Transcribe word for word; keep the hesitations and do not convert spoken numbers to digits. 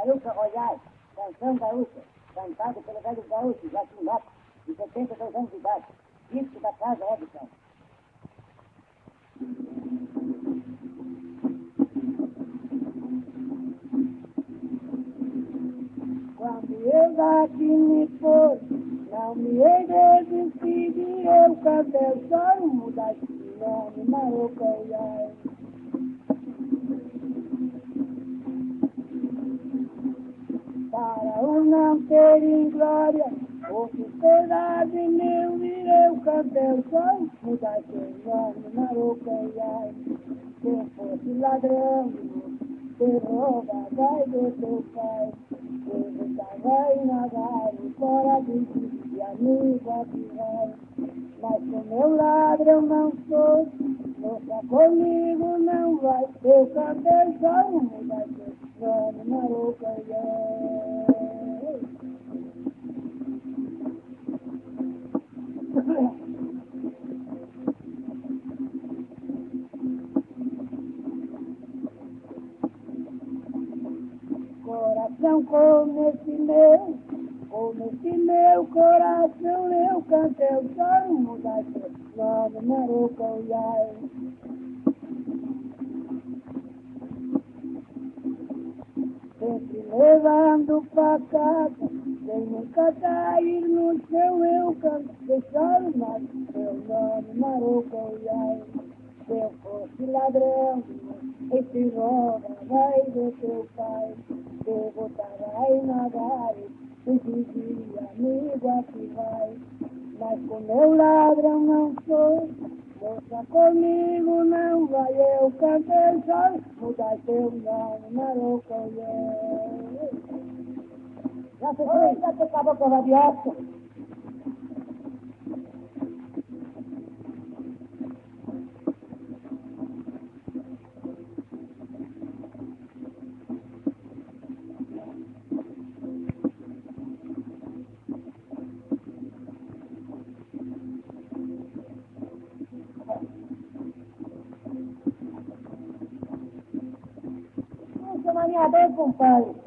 Maruca Royais, canção gaúcha, cantado pelo velho gaúcho Joaquim Lopes, de setenta e dois anos de idade, disco da Casa Edson. Quando eu daqui me for, não me hei de despedir, eu canto só um mudar de nome, Maruca Royais. Para o não ter inglória, ou sociedade meu ireu, cantel só mudar seu nome, Maruca Royais. Se eu fosse ladrão, te rouba, vai do teu pai, eu estava em nadar, fora de ti, e amigo aqui vai. Mas como eu ladrão não sou, moça comigo não vai, eu cantel só mudar seu nome, Maruca Royais. Coração como esse meu, como esse meu coração, eu canto o só mudar seu nome, Maruca Royais. Sempre levando pra casa, sem nunca cair no chão, eu canto só mudar seu nome, Maruca Royais. Se eu fosse ladrão, esse rouba vai do teu pai, eu botava em nadar, e dizia, amigo, aqui vai. Mas como eu ladrão não sou, moça comigo não vai, eu cantei só, mudar teu nome, Maruca Royais. Já se foi, já te acabou com a radiação. Maniador, compadre.